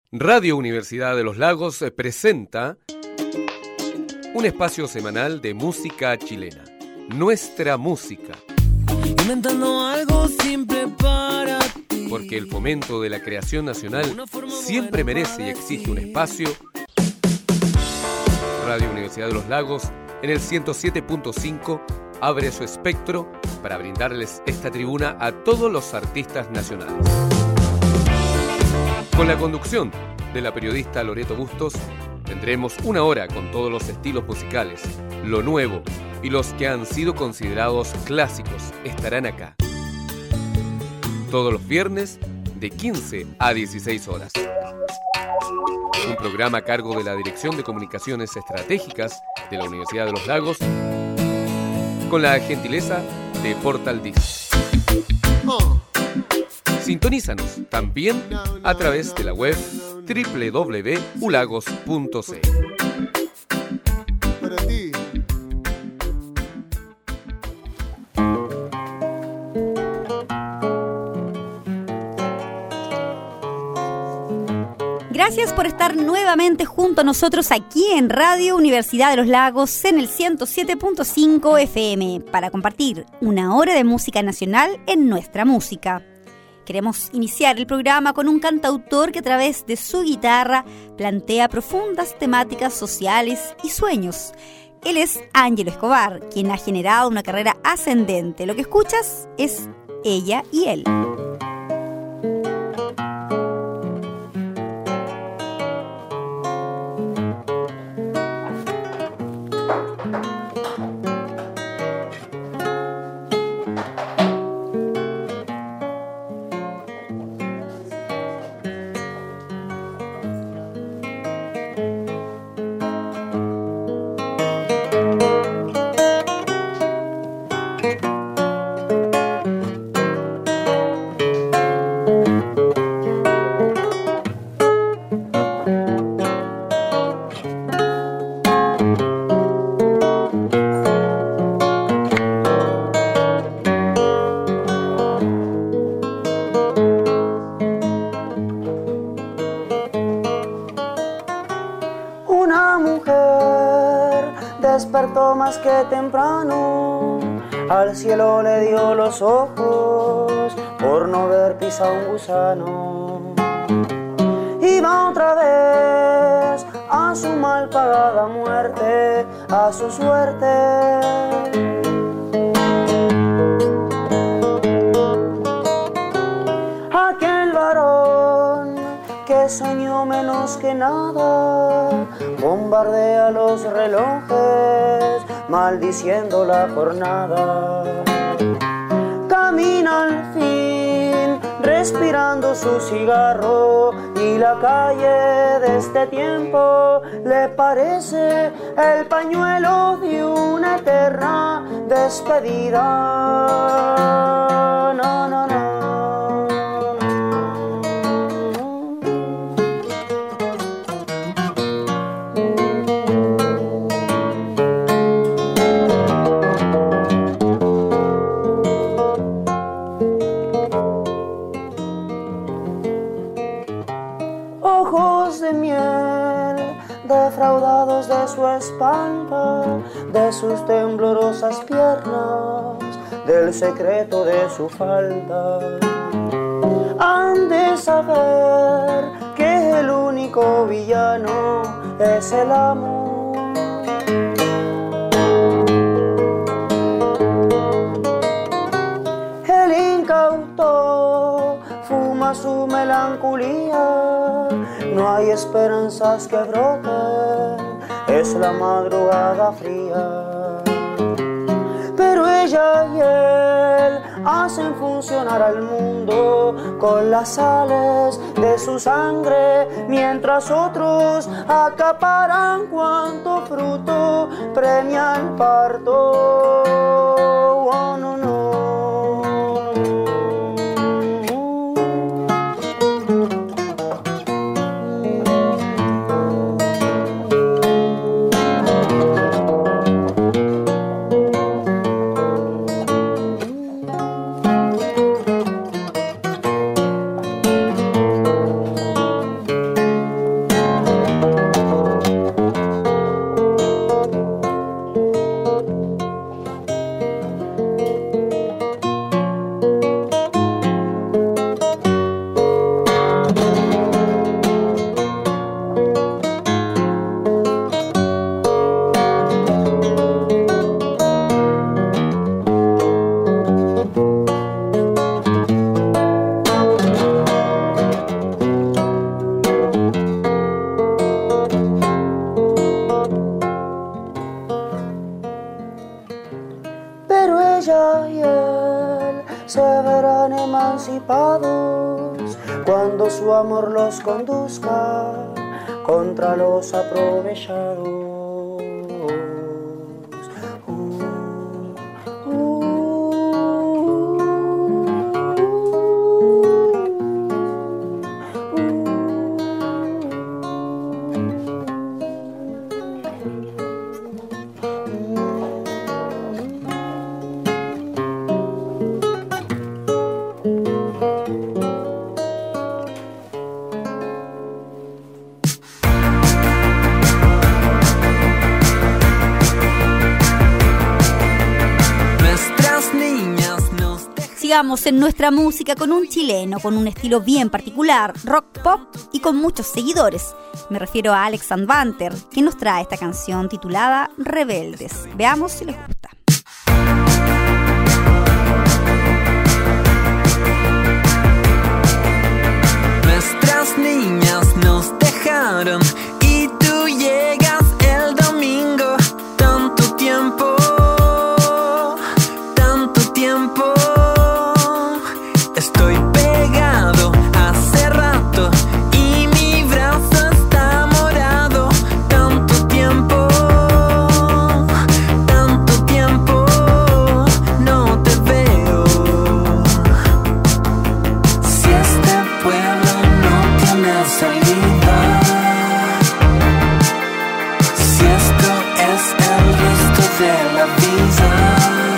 Radio Universidad de los Lagos presenta un espacio semanal de música chilena. Nuestra música. Inventando algo simple para ti. Porque el fomento de la creación nacional siempre merece y exige un espacio. Radio Universidad de los Lagos, en el 107.5, abre su espectro para brindarles esta tribuna a todos los artistas nacionales. Con la conducción de la periodista Loreto Bustos, tendremos una hora con todos los estilos musicales, lo nuevo y los que han sido considerados clásicos estarán acá. Todos los viernes de 15 a 16 horas. Un programa a cargo de la Dirección de Comunicaciones Estratégicas de la Universidad de los Lagos, con la gentileza de Portal Disc. Sintonízanos también a través de la web www.ulagos.c. Para ti. Gracias por estar nuevamente junto a nosotros aquí en Radio Universidad de los Lagos en el 107.5 FM para compartir una hora de música nacional en nuestra música. Queremos iniciar el programa con un cantautor que a través de su guitarra plantea profundas temáticas sociales y sueños. Él es Ángelo Escobar, quien ha generado una carrera ascendente. Lo que escuchas es Ella y Él. Despertó más que temprano, al cielo le dio los ojos por no ver pisar un gusano. Iba otra vez a su mal pagada muerte, a su suerte. Aquel varón que soñó menos que nada, bombardea los relojes, maldiciendo la jornada. Camina al fin, respirando su cigarro, y la calle de este tiempo le parece el pañuelo de una eterna despedida. No, no, no. Defraudados de su espalda, de sus temblorosas piernas, del secreto de su falda. Han de saber que el único villano es el amor. El incauto fuma su melancolía, no hay esperanzas que broten, es la madrugada fría. Pero ella y él hacen funcionar al mundo con las sales de su sangre, mientras otros acaparan cuanto fruto premia el parto. Oh, no, no. su amor los conduzca contra los aprovechados. Sigamos en nuestra música con un chileno con un estilo bien particular, rock pop y con muchos seguidores. Me refiero a Alex Anwandter, que nos trae esta canción titulada Rebeldes. Veamos si les gusta. Nuestras niñas nos dejaron y tú llegas el domingo. Tanto tiempo, tanto tiempo. Estoy pegado hace rato y mi brazo está morado. Tanto tiempo, no te veo. Si este pueblo no tiene salida, si esto es el resto de la vida.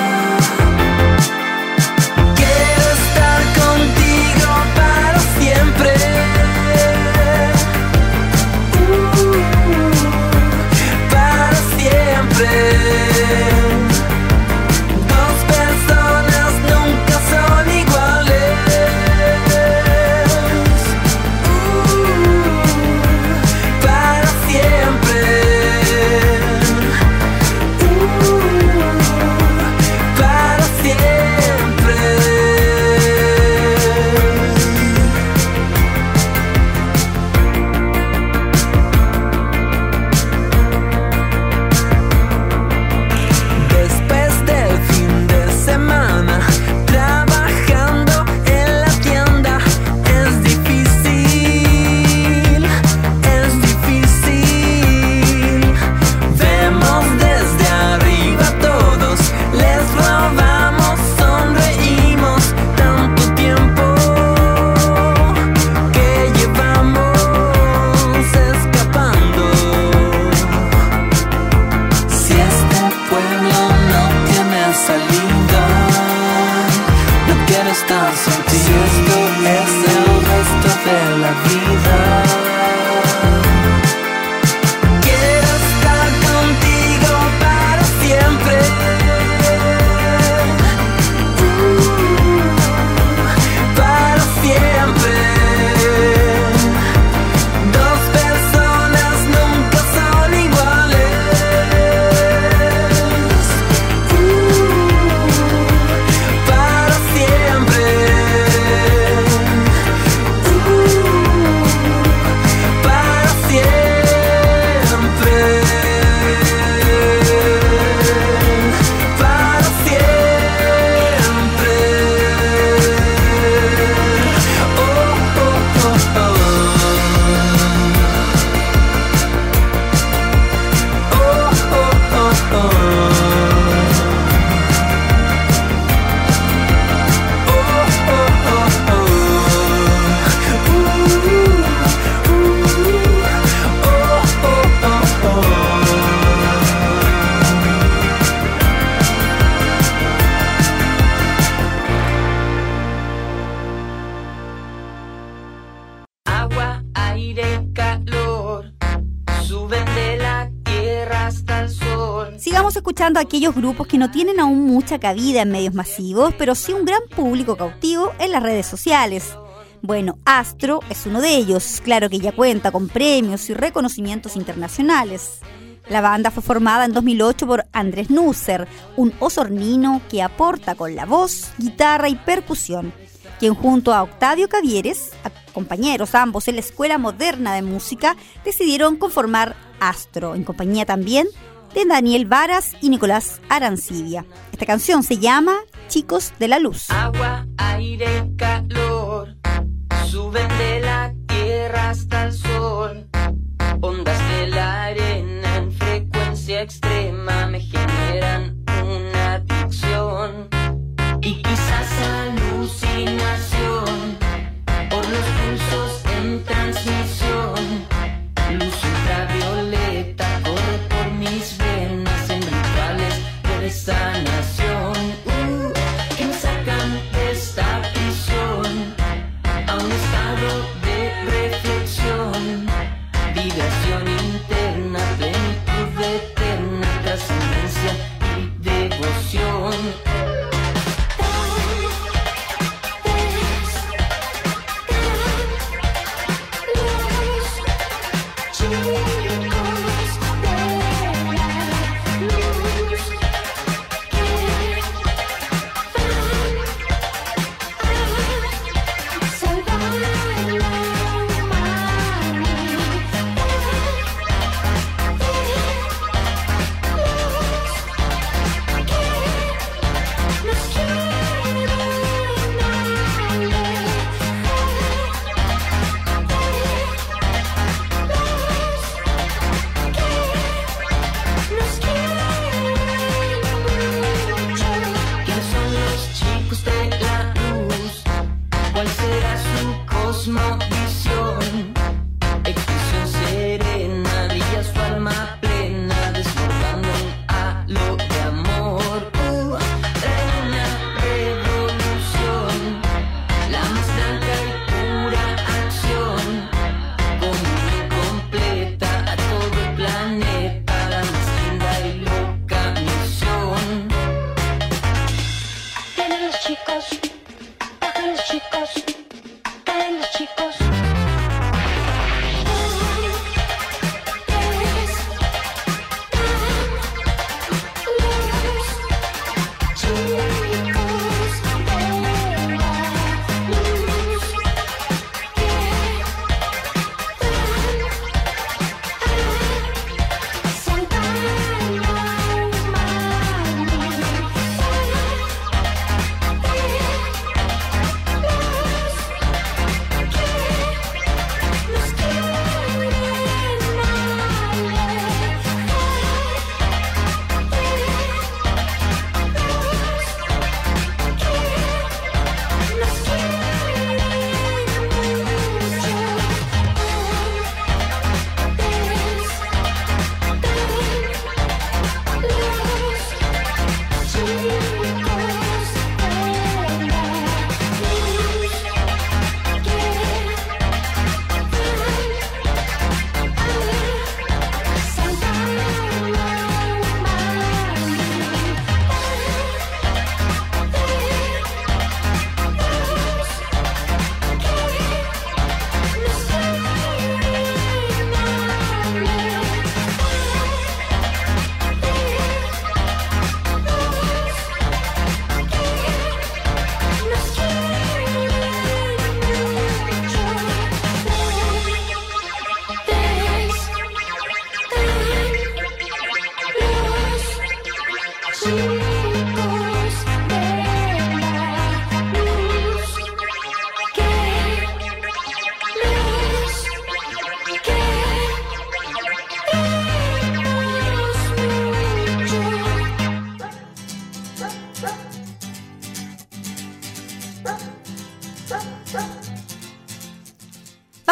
Sigamos escuchando a aquellos grupos que no tienen aún mucha cabida en medios masivos, pero sí un gran público cautivo en las redes sociales. Bueno, Astro es uno de ellos, claro que ya cuenta con premios y reconocimientos internacionales. La banda fue formada en 2008 por Andrés Nusser, un osornino que aporta con la voz, guitarra y percusión, quien junto a Octavio Cavieres, compañeros ambos en la Escuela Moderna de Música, decidieron conformar Astro, en compañía también de Daniel Varas y Nicolás Arancibia. Esta canción se llama Chicos de la Luz. Agua, aire, calor, suben de la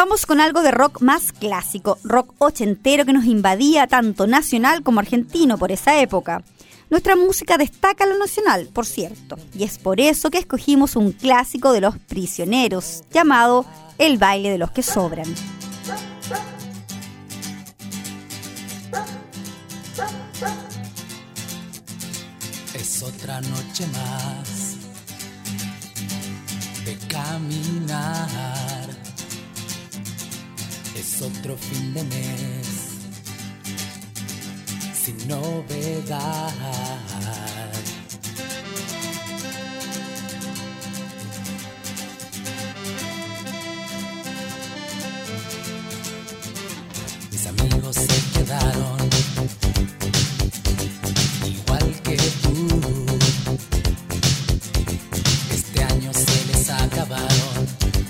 Vamos con algo de rock más clásico, rock ochentero que nos invadía tanto nacional como argentino por esa época. Nuestra música destaca lo nacional, por cierto, y es por eso que escogimos un clásico de Los Prisioneros, llamado El baile de los que sobran. Es otra noche más de caminar, es otro fin de mes sin novedad. Mis amigos se quedaron igual que tú. Este año se les acabaron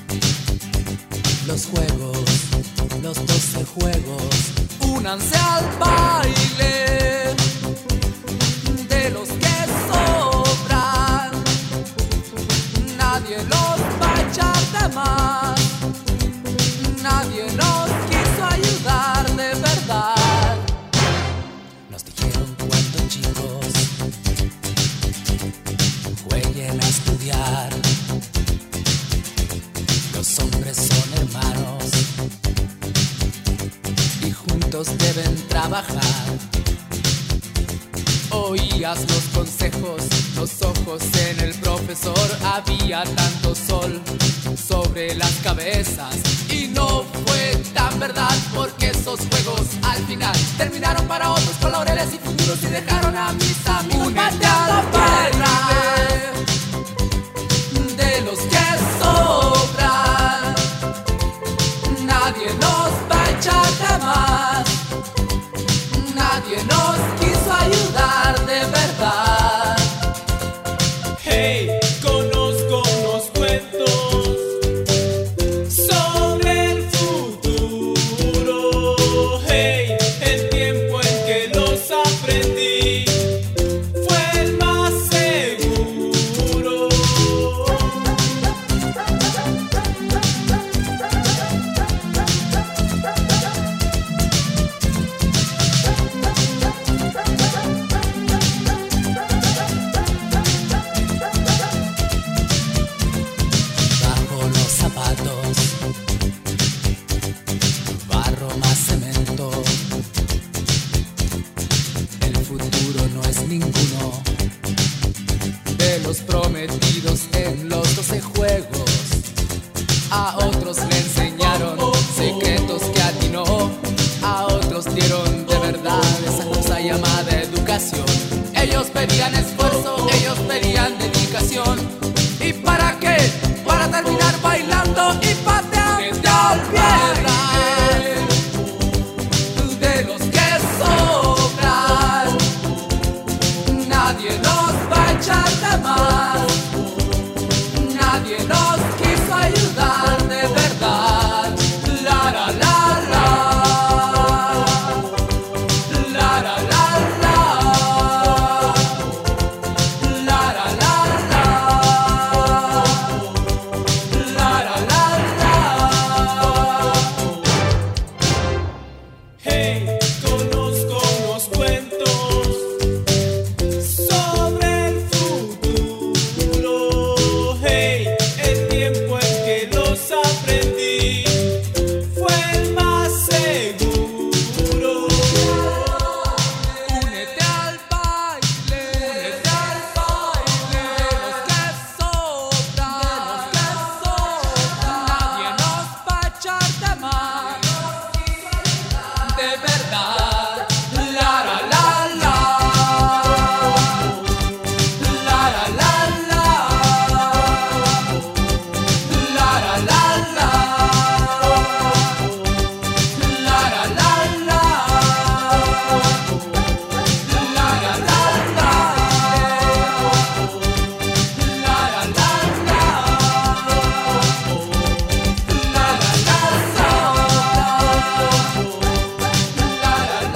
los juegos, los 12 juegos. Únanse al baile de los que sobran. Nadie los va a echar de más. Nadie nos quiso ayudar de verdad. Nos dijeron cuando chicos jueguen a estudiar. Los hombres son hermanos y juntos deben trabajar. Oías los consejos, los ojos en el profesor. Había tanto sol sobre las cabezas y no fue tan verdad, porque esos juegos al final terminaron para otros con laureles y futuros y dejaron a mis amigos pateando tierra de los que sobran. Nadie nos va a echar de más. Nadie nos quiso ayudar de verdad. Hey, conozco unos cuentos sobre el futuro. Hey, el tiempo en que los aprendí fue el más seguro. Bajo los zapatos, barro más cemento. El futuro no es ninguno de los prometidos en los 12 juegos. A otros le enseñaron secretos que atinó. A otros dieron de verdad esa cosa llamada educación. Ellos pedían esfuerzo, ellos pedían dedicación. ¿Y para qué? Para terminar bailando y pateando tierra de los que sobran. Nadie nos va a echar de más. Nadie nos quiso ayudar de verdad. La la la la. La la la la. La la la la. La la la la. Hey, conozco unos cuentos sobre el futuro. Hey, el tiempo en que los aprendí fue el más seguro. Únete al baile, únete al baile de los que sobran, de los que sobran. Nadie nos va a echar de más, de verdad. La la la la. La la la la. La la la la. La la la la. La la la la. La la la la. La la la la.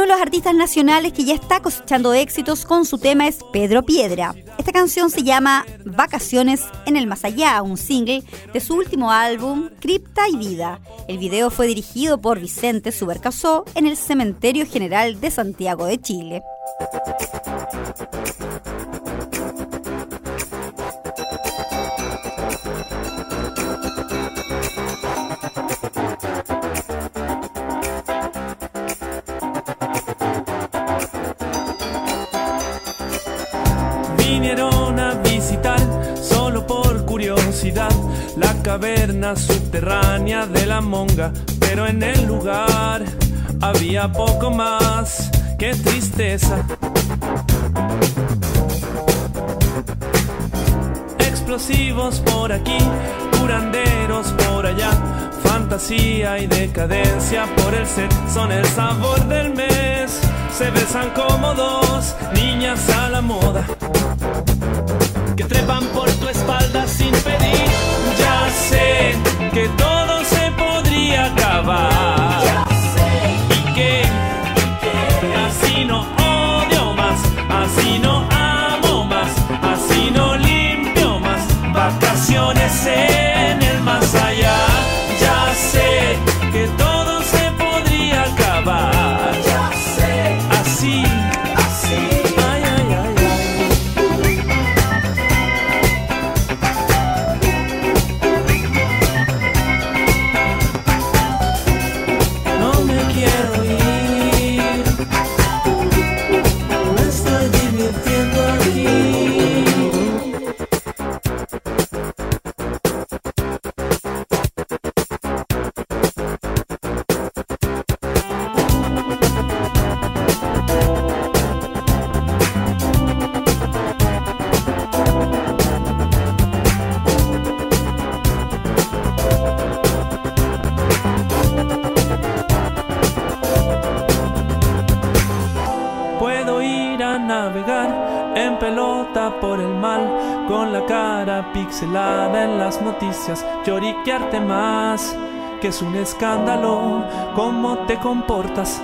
Uno de los artistas nacionales que ya está cosechando éxitos con su tema es Pedro Piedra. Esta canción se llama Vacaciones en el Más Allá, un single de su último álbum, Cripta y Vida. El video fue dirigido por Vicente Subercasó en el Cementerio General de Santiago de Chile. Vinieron a visitar, solo por curiosidad, la caverna subterránea de la Monga, pero en el lugar había poco más que tristeza. Explosivos por aquí, curanderos por allá, fantasía y decadencia por el set, son el sabor del mes. Se besan como dos niñas a la moda, que trepan por tu espalda sin pedir. Ya sé que todo se podría acabar, ya sé. Y que así no odio más, así no amo más, así no limpio más. Vacaciones en el más allá. Ya sé que todo se podría acabar, ya sé. Así, así. Ay, ay, ay, ay. No me quiero ir, me estoy divirtiendo aquí. Puedo ir a navegar en pelota por el mal, con la cara pixelada en las noticias, lloriquearte más, que es un escándalo cómo te comportas.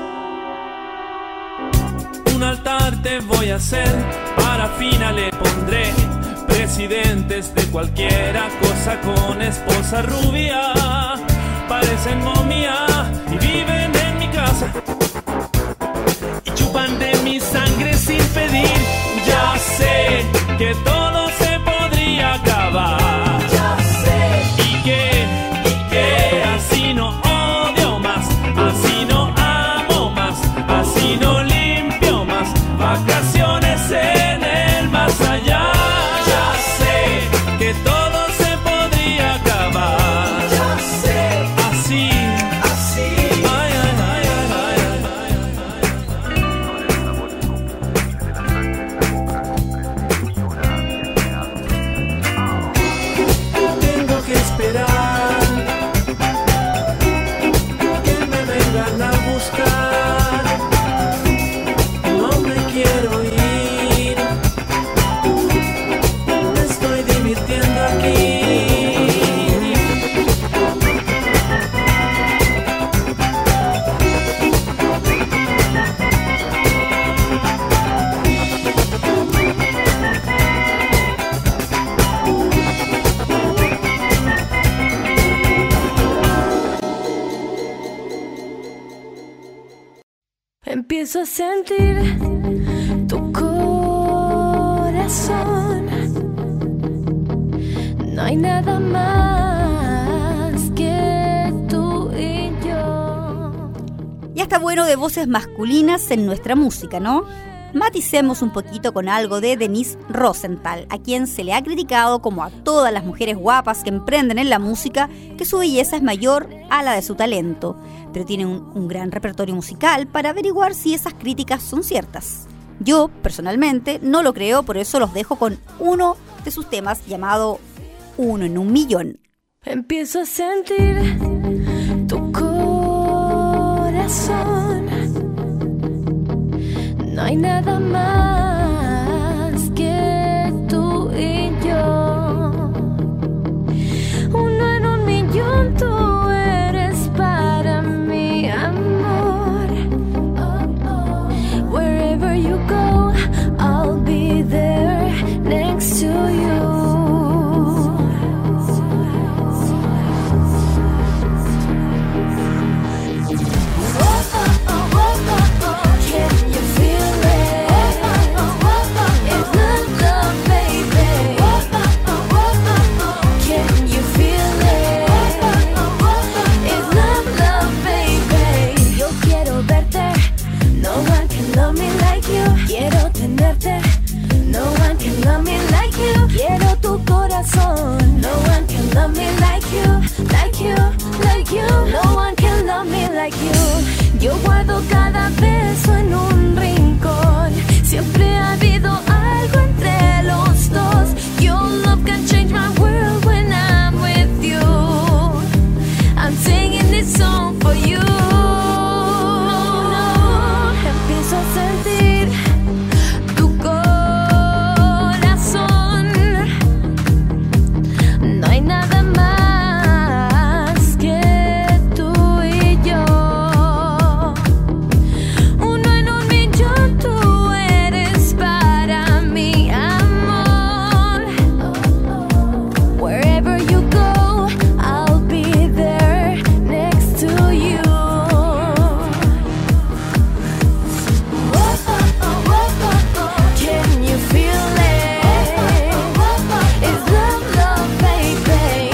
Un altar te voy a hacer, parafina le pondré, presidentes de cualquiera cosa con esposa rubia, parecen momia y viven en mi casa. Chupan de mi sangre sin pedir. Ya sé que todo se podría acabar, ya sé. Y que así no odio más, así no amo más, así no limpio más. Vacaciones en el más allá. Ya sé que todo se podría acabar, ya sé. Así, así. Ay, ay, ay, ay, ay, ay. Tengo que esperar que me vengan a buscar. No me quiero ir, me estoy divirtiendo aquí. Empiezo a sentir tu corazón. No hay nada más que tú y yo. Ya está bueno de voces masculinas en nuestra música, ¿no? Maticemos un poquito con algo de Denise Rosenthal, a quien se le ha criticado, como a todas las mujeres guapas que emprenden en la música, que su belleza es mayor a la de su talento, pero tiene un gran repertorio musical para averiguar si esas críticas son ciertas. Yo, personalmente, no lo creo, por eso los dejo con uno de sus temas llamado Uno en un Millón. Empiezo a sentir tu corazón. No hay nada más que tú y yo. Uno en un millón, tú eres para mi amor. Oh, oh. like you. Yo guardo cada beso en un rincón. Siempre ha habido algo entre los dos. Your love can change my world when I'm with you. I'm singing this song for you. Empiezo a sentir tu corazón. No hay nada más que tú y yo. Uno en un millón, tú eres para mi amor. Wherever you go, I'll be there next to you. Can you feel it? It's love, love, baby.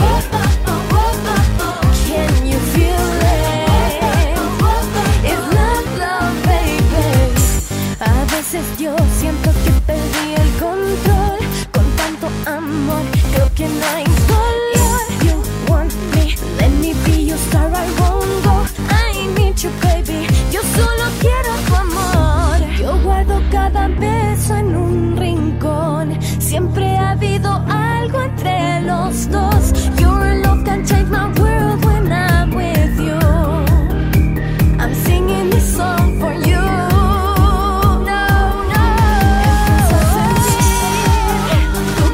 Can you feel it? It's love, love, baby. A veces yo siento que perdí el control. Con tanto amor, creo que no hay color. If you want me, let me be your star, I won't go. I need you, baby. Yo solo quiero tu amor. Yo guardo cada beso en un rincón. Siempre ha habido algo entre los dos. Your love can change my world when I'm with you. I'm singing this song for you. No, no. Empiezo a sentir tu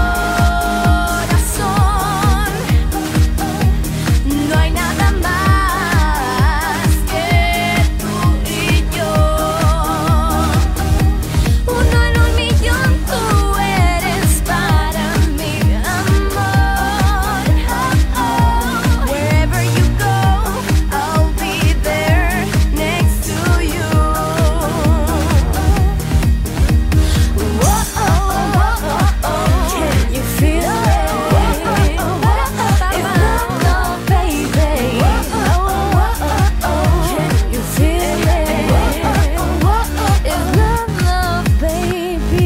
corazón. No hay nada más que tú y yo. Uno en un millón, tú eres para mi amor. Wherever you go, I'll be there next to you. Can you feel it? It's love, love, baby. Can you feel it? It's love, love, baby.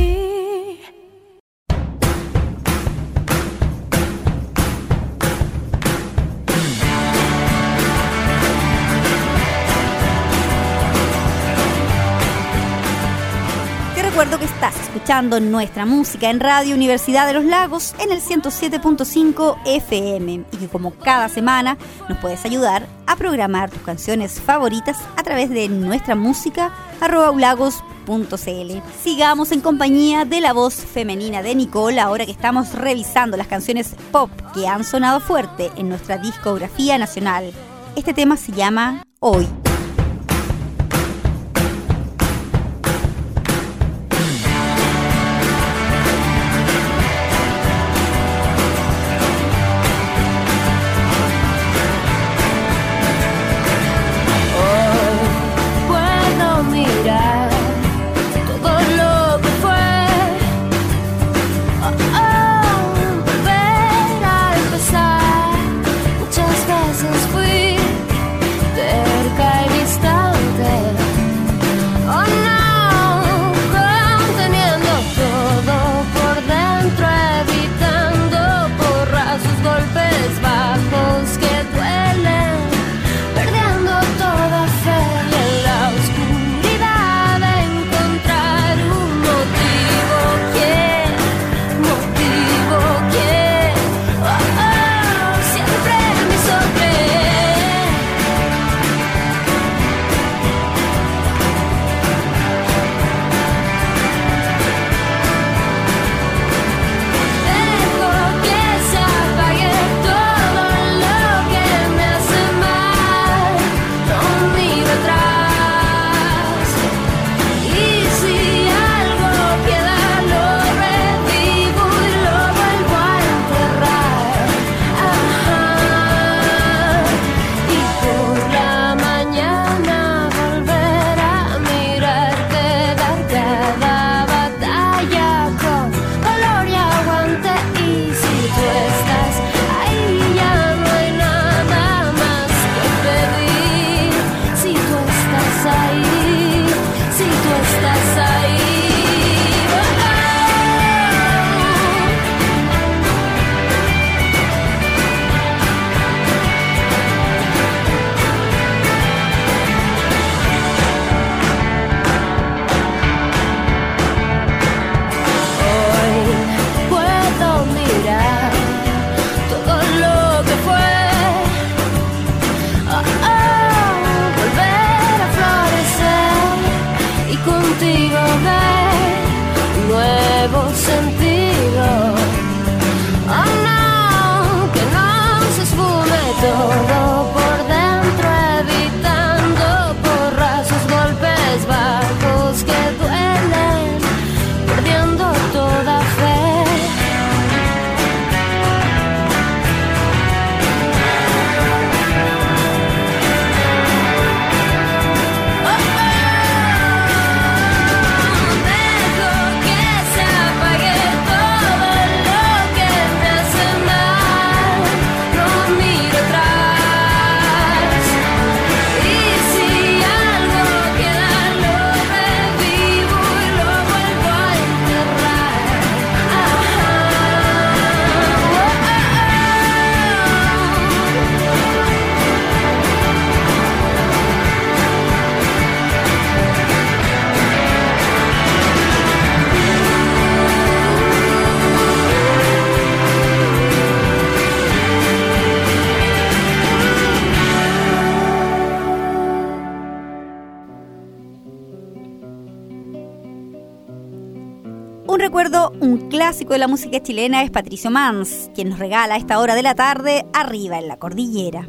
Te recuerdo que estás escuchando nuestra música en Radio Universidad de los Lagos en el 107.5 FM y que como cada semana nos puedes ayudar a programar tus canciones favoritas a través de nuestra música@ulagos.cl. Sigamos en compañía de la voz femenina de Nicole ahora que estamos revisando las canciones pop que han sonado fuerte en nuestra discografía nacional. Este tema se llama Hoy. Puedo mirar todo lo que fue. Volver a empezar. Muchas veces fui terca contigo de nuevo sentido. Oh no, que no se esfume todo por dentro, evitando porrazos, golpes bajos que duelen, perdiendo toda fe. Un recuerdo, un clásico de la música chilena es Patricio Mans, quien nos regala a esta hora de la tarde Arriba en la Cordillera.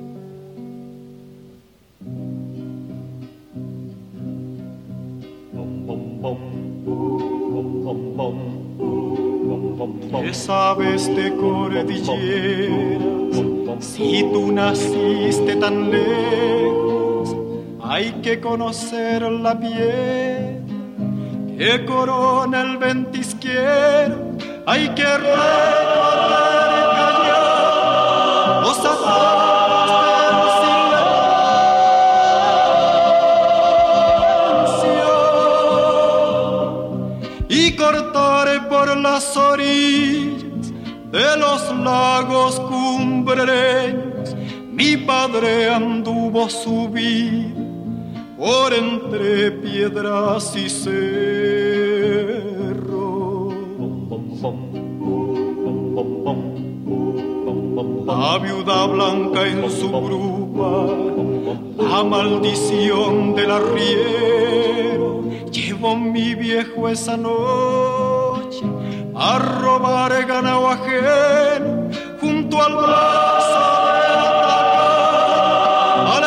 ¿Qué sabes de cordilleras? Si tú naciste tan lejos, hay que conocer la piel que corona el ventisquero, hay que recorrer callar los ataques del silencio y cortar por las orillas de los lagos cumbreños. Mi padre anduvo subido por entre piedras y cerros. La viuda blanca en su grupa, la maldición del arriero, llevó mi viejo esa noche a robar ganado ajeno junto al brazo de Atacama, a la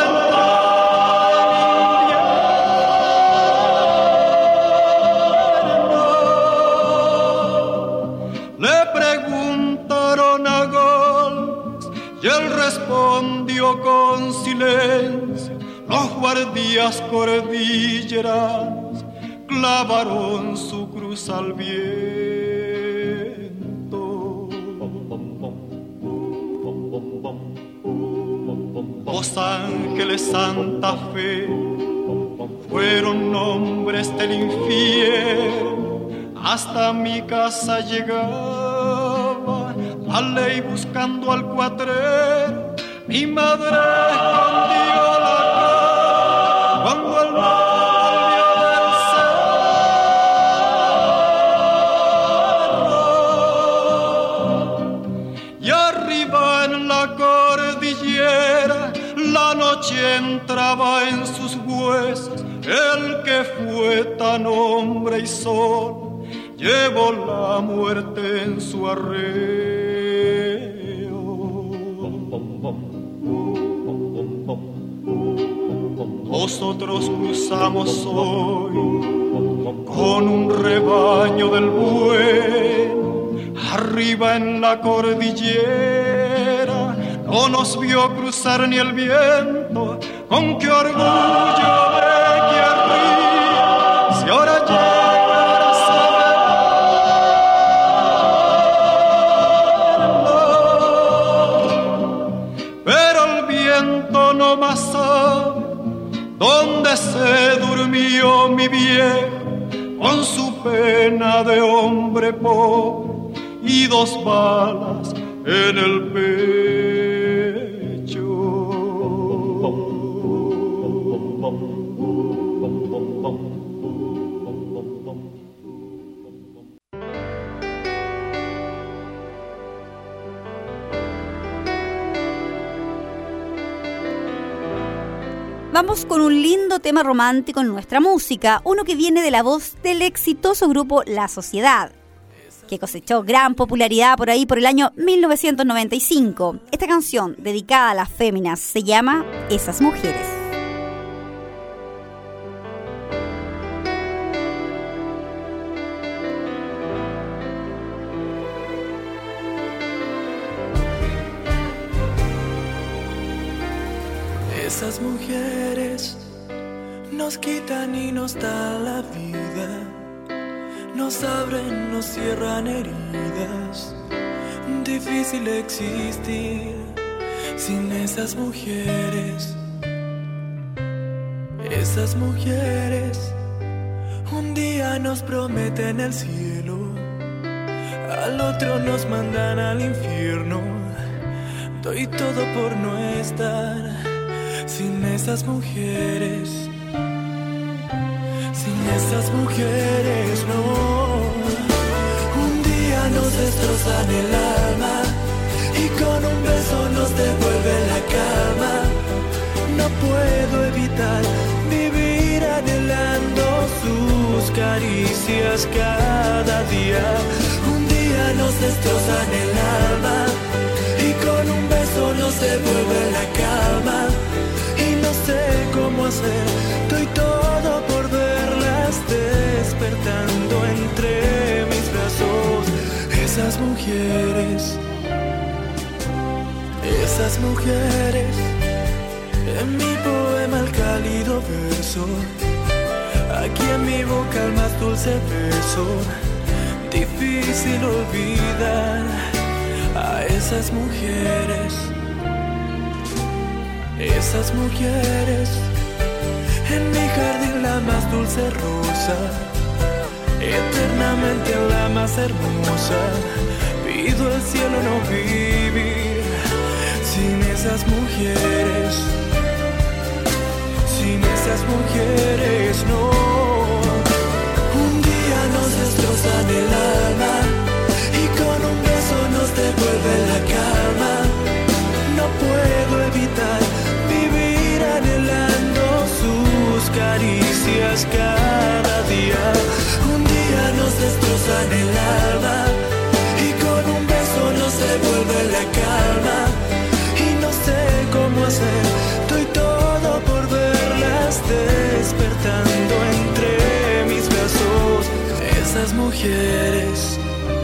respondió con silencio. Los guardias cordilleras clavaron su cruz al viento. Los Ángeles Santa Fe fueron nombres del infierno. Hasta mi casa llegaba la ley buscando al cuatrero. Mi madre escondió la cara cuando el mal volvió del cerro. Y arriba en la cordillera la noche entraba en sus huesos. El que fue tan hombre y solo llevó la muerte en su arreo. Nosotros cruzamos hoy con un rebaño del bueno, arriba en la cordillera. No nos vio cruzar ni el viento. Con qué orgullo de que arriba, si ahora llegara a saberlo, pero el viento no más sabe dónde se durmió mi viejo con su pena de hombre pobre y 2 balas en el pecho. Vamos con un lindo tema romántico en nuestra música, uno que viene de la voz del exitoso grupo La Sociedad, que cosechó gran popularidad por ahí por el año 1995. Esta canción, dedicada a las féminas, se llama Esas Mujeres. Esas mujeres nos quitan y nos dan la vida, nos abren, nos cierran heridas. Difícil existir sin esas mujeres. Esas mujeres un día nos prometen el cielo, al otro nos mandan al infierno. Doy todo por no estar sin esas mujeres, sin esas mujeres, no. Un día nos destrozan el alma y con un beso nos devuelven la calma. No puedo evitar vivir anhelando sus caricias cada día. Un día nos destrozan el alma y con un beso nos devuelven la calma. No sé cómo hacer, doy todo por verlas despertando entre mis brazos. Esas mujeres, en mi poema el cálido verso, aquí en mi boca el más dulce beso. Difícil olvidar a esas mujeres. Esas mujeres, en mi jardín la más dulce rosa, eternamente la más hermosa. Pido al cielo no vivir sin esas mujeres, sin esas mujeres, no. Un día nos destrozan el alma y con un beso nos devuelven la calma. No puedo evitar vivir anhelando sus caricias cada día. Un día nos destrozan el alma y con un beso nos devuelven la calma. Y no sé cómo hacer, doy todo por verlas despertando entre mis brazos. Esas mujeres.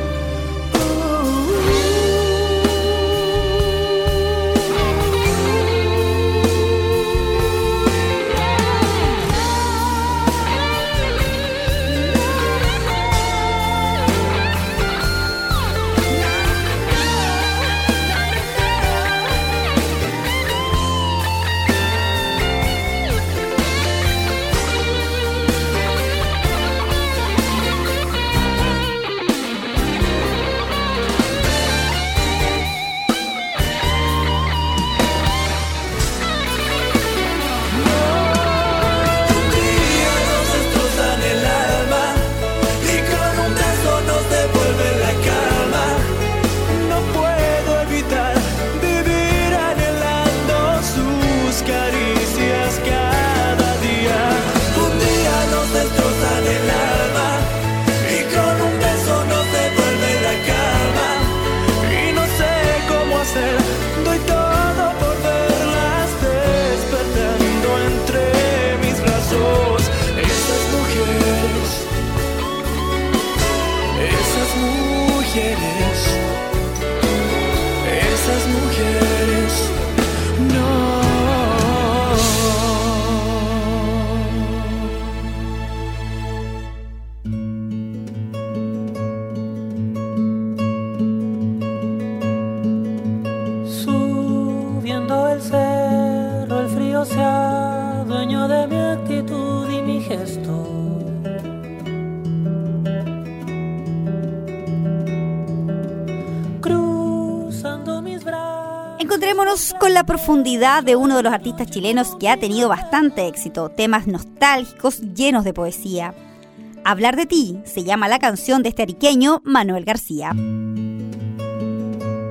Encontrémonos con la profundidad de uno de los artistas chilenos que ha tenido bastante éxito, temas nostálgicos llenos de poesía. Hablar de ti se llama la canción de este ariqueño Manuel García.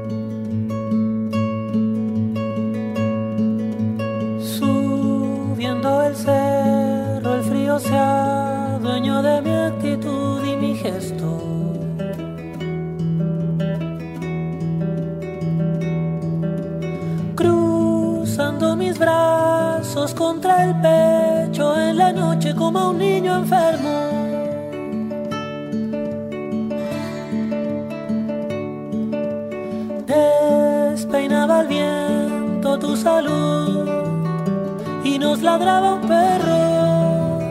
Subiendo del cerro el frío sea dueño de mi actitud y mi gesto. Cruzando mis brazos contra el pecho en la noche como un niño enfermo. Despeinaba el viento tu salud y nos ladraba un perro,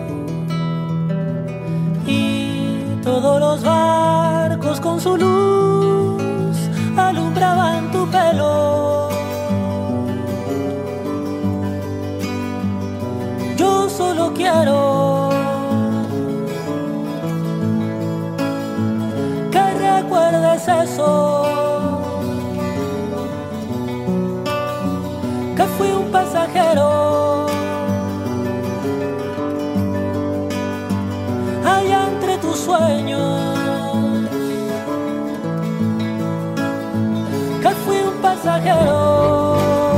y todos los barcos con su luz alumbraban tu pelo. Yo solo quiero que recuerdes eso, que fui un pasajero allá entre tus sueños, que fui un pasajero.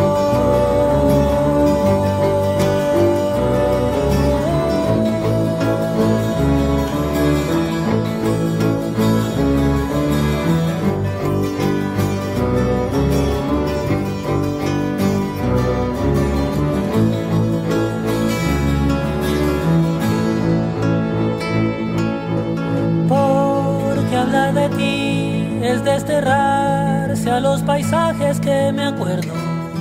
Hablar de ti es desterrarse a los paisajes que me acuerdo.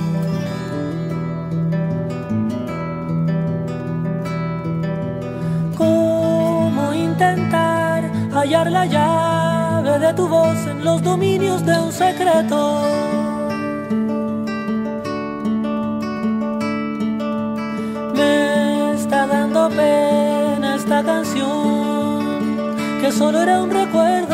¿Cómo intentar hallar la llave de tu voz en los dominios de un secreto? Me está dando pena esta canción, que solo era un recuerdo.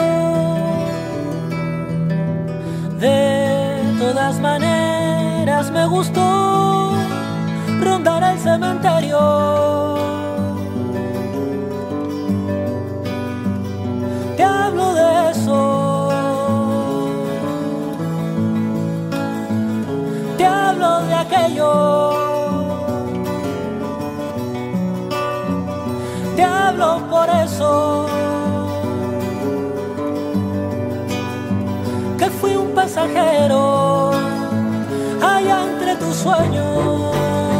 De todas maneras me gustó rondar el cementerio. Te hablo de eso, te hablo de aquello, te hablo por eso, que fui un pasajero allá entre tus sueños.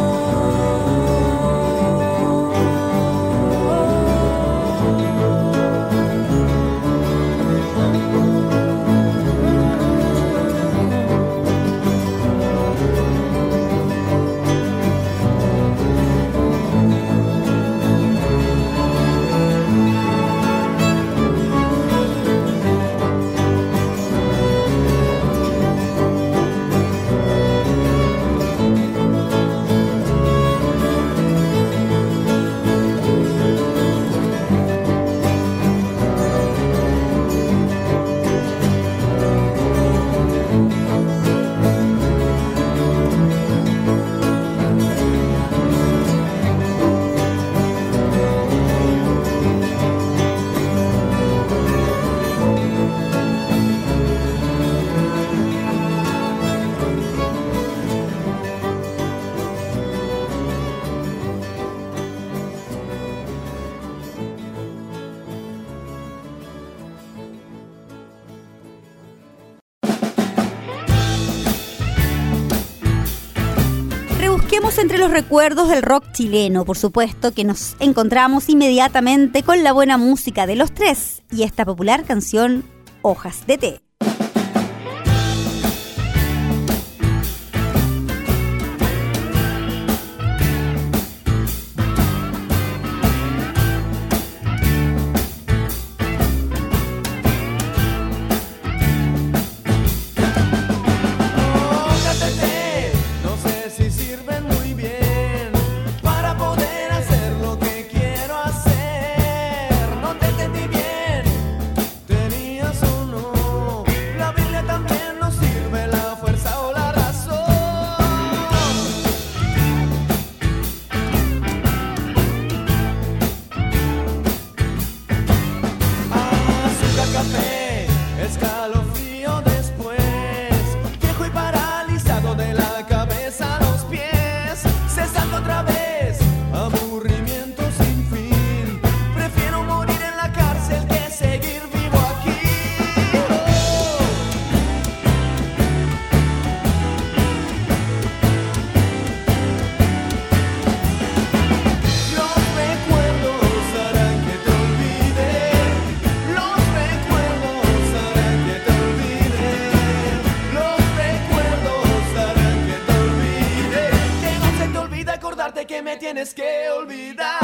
Entre los recuerdos del rock chileno, por supuesto que nos encontramos inmediatamente con la buena música de Los Tres y esta popular canción Hojas de Té. Tenías uno olvidar.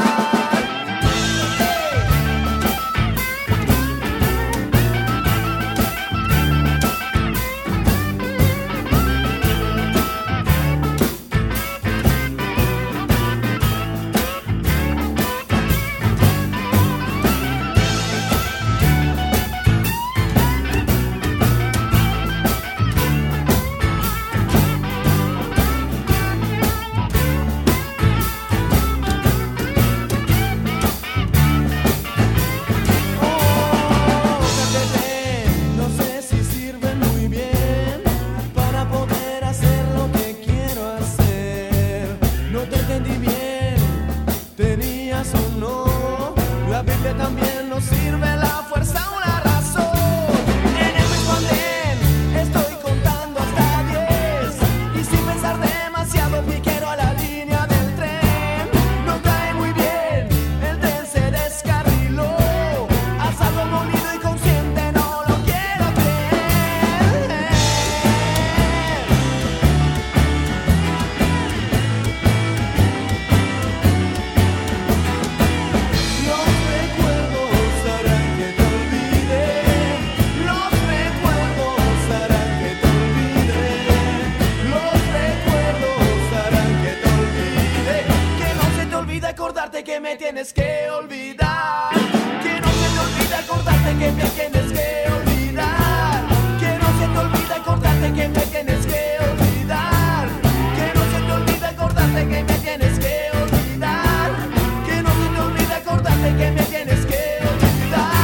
También nos sirve la fuerza o la razón. En el responder estoy contando hasta 10 y sin pensar demasiado piquero a la línea del tren. No cae muy bien, el tren se descarriló. Haz algo molido y consciente, no lo quiero creer. Que me tienes que olvidar, que no se te olvide acordarte que me tienes que olvidar, que no se te olvide acordarte que me tienes que olvidar, que no se te olvide acordarte que me tienes que olvidar, que no se te olvide acordarte que me tienes que olvidar.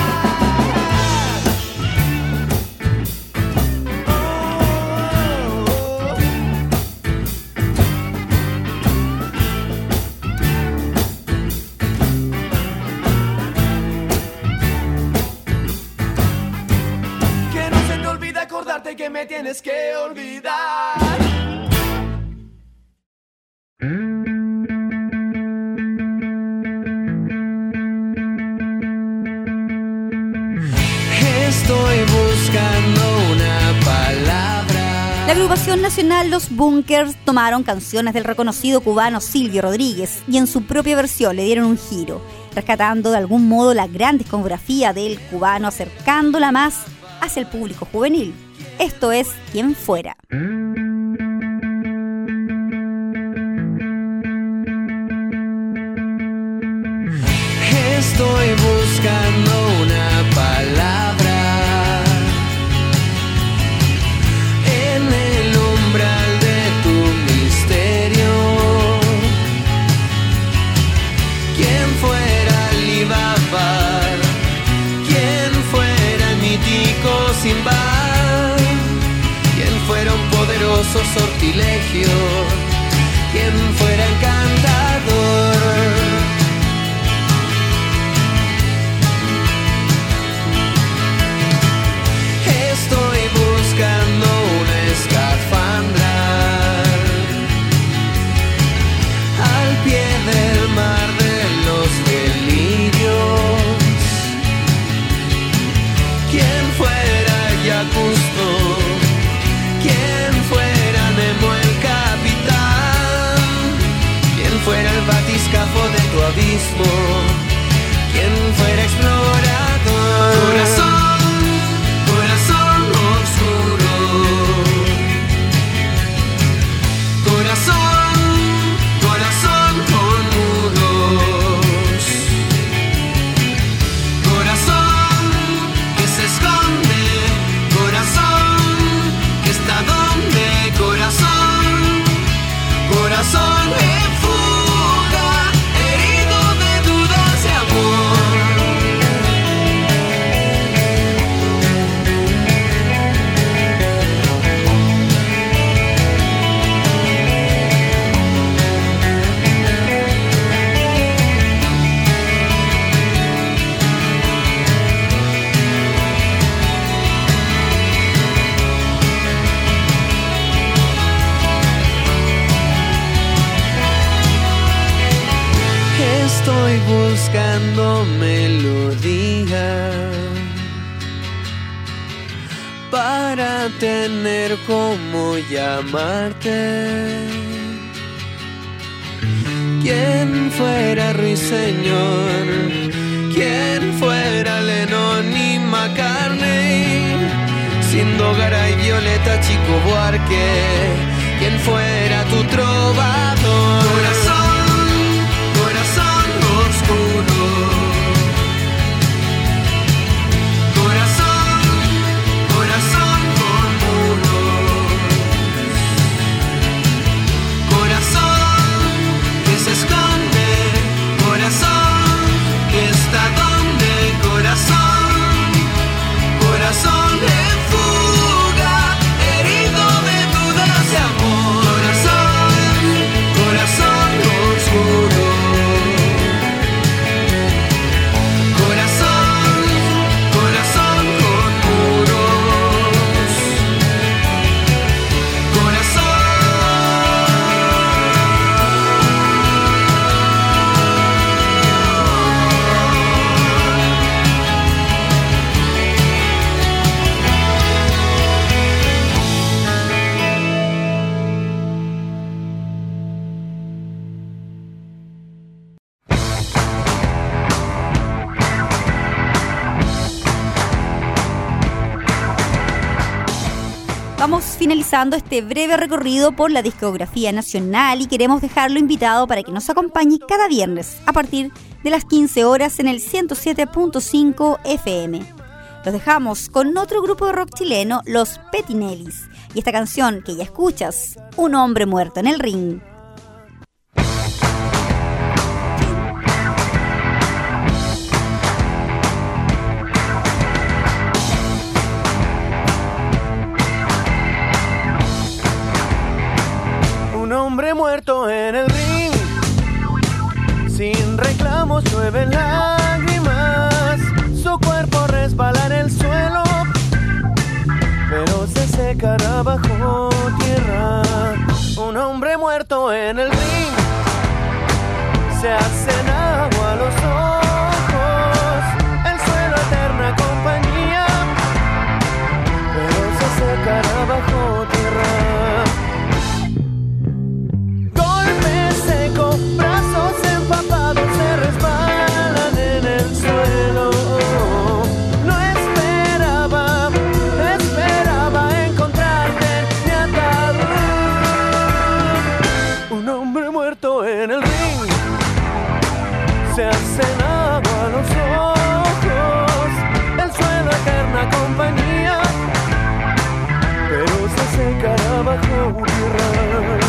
Acordarte que me tienes que olvidar. Estoy buscando una palabra. La agrupación nacional Los Bunkers tomaron canciones del reconocido cubano Silvio Rodríguez y en su propia versión le dieron un giro, rescatando de algún modo la gran discografía del cubano, acercándola más hacia el público juvenil. Esto es Quien Fuera. Estoy buscando una palabra en el umbral de tu misterio. Quien fuera Alibaba, quien fuera el mítico Simba, quien fuera un poderoso sortilegio, quien fuera encantador. Estoy buscando una escafandra al pie del mar de los delirios. Quien fuera Yacusto, quien fuera Nemo el capitán, quien fuera el batiscafo de tu abismo, quien fuera explorador. Corazón oscuro, corazón con nudos, corazón que se esconde, corazón que está donde, corazón en fuga, herido de dudas de amor. Estoy buscando melodía para tener cómo llamarte. ¿Quién fuera Ruiseñor? ¿Quién fuera Lennon y McCartney? Sindogaray, Violeta, Chico Buarque. ¿Quién fuera tu trovador? Corazón, corazón oscuro. Corazón, corazón con muros. Corazón que se esconde. Corazón que está donde. Corazón, corazón en fuga, herido de dudas de amor. Corazón, corazón oscuro. Corazón, corazón con muros. Corazón. Vamos finalizando este breve recorrido por la discografía nacional y queremos dejarlo invitado para que nos acompañe cada viernes a partir de las 15 horas en el 107.5 FM. Los dejamos con otro grupo de rock chileno, los Petinellis, y esta canción que ya escuchas, Un hombre muerto en el ring. Un hombre muerto en el ring, sin reclamos llueven lágrimas, su cuerpo resbala en el suelo, pero se secará bajo tierra. Un hombre muerto en el ring, se hacen agua los ojos, el suelo eterna compañía, pero se secará bajo tierra. Brazos empapados se resbalan en el suelo. No esperaba encontrarte en mi ataúd. Un hombre muerto en el ring, se hacen agua los ojos, el suelo eterna compañía, pero se secará bajo tierra.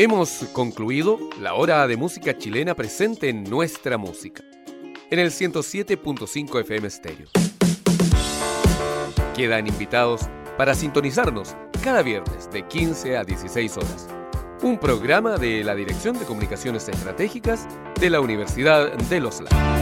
Hemos concluido la hora de música chilena presente en Nuestra Música, en el 107.5 FM Stereo. Quedan invitados para sintonizarnos cada viernes de 15 a 16 horas. Un programa de la Dirección de Comunicaciones Estratégicas de la Universidad de los Lagos.